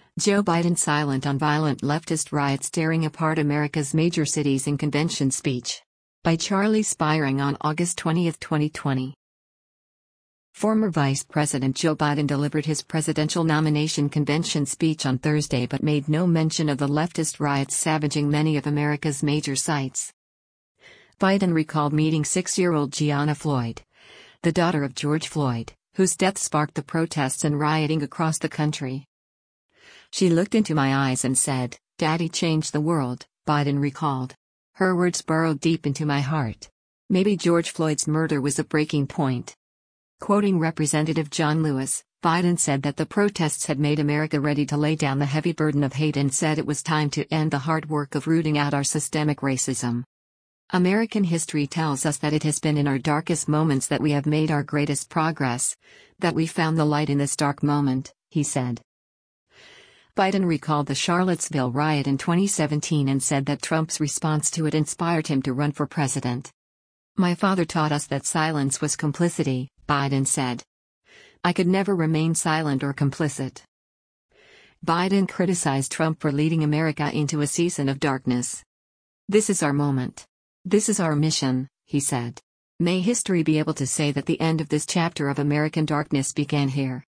Joe Biden silent on violent leftist riots tearing apart America's major cities in convention speech. By Charlie Spiring on August 20, 2020. Former Vice President Joe Biden delivered his presidential nomination convention speech on Thursday but made no mention of the leftist riots savaging many of America's major sites. Biden recalled meeting 6-year-old Gianna Floyd, the daughter of George Floyd, whose death sparked the protests and rioting across the country. "She looked into my eyes and said, 'Daddy changed the world,'" Biden recalled. "Her words burrowed deep into my heart. Maybe George Floyd's murder was a breaking point." Quoting Representative John Lewis, Biden said that the protests had made America ready to lay down the heavy burden of hate and said it was time to end the hard work of rooting out our systemic racism. "American history tells us that it has been in our darkest moments that we have made our greatest progress, that we found the light in this dark moment," he said. Biden recalled the Charlottesville riot in 2017 and said that Trump's response to it inspired him to run for president. "My father taught us that silence was complicity," Biden said. "I could never remain silent or complicit." Biden criticized Trump for leading America into a season of darkness. "This is our moment. This is our mission," he said. "May history be able to say that the end of this chapter of American darkness began here."